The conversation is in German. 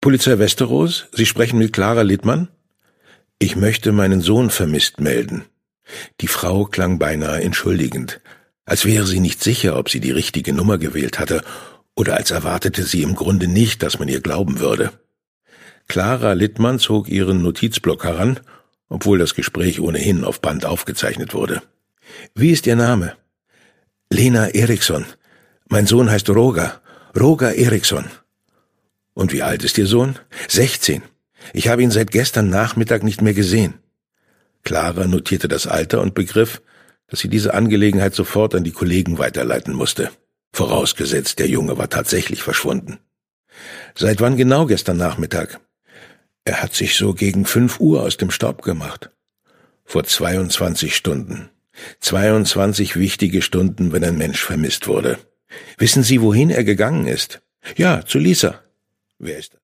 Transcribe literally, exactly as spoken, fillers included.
Polizei Westeros, Sie sprechen mit Clara Littmann? Ich möchte meinen Sohn vermisst melden. Die Frau klang beinahe entschuldigend, als wäre sie nicht sicher, ob sie die richtige Nummer gewählt hatte, oder als erwartete sie im Grunde nicht, dass man ihr glauben würde. Clara Littmann zog ihren Notizblock heran, obwohl das Gespräch ohnehin auf Band aufgezeichnet wurde. »Wie ist Ihr Name?« »Lena Eriksson. Mein Sohn heißt Roger. Roger Eriksson.« »Und wie alt ist Ihr Sohn?« »sechzehn. Ich habe ihn seit gestern Nachmittag nicht mehr gesehen.« Clara notierte das Alter und begriff, dass sie diese Angelegenheit sofort an die Kollegen weiterleiten musste. Vorausgesetzt, der Junge war tatsächlich verschwunden. »Seit wann genau gestern Nachmittag?« »Er hat sich so gegen fünf Uhr aus dem Staub gemacht.« »Vor zweiundzwanzig Stunden. zweiundzwanzig wichtige Stunden, wenn ein Mensch vermisst wurde. Wissen Sie, wohin er gegangen ist?« »Ja, zu Lisa.« »Wer ist das?«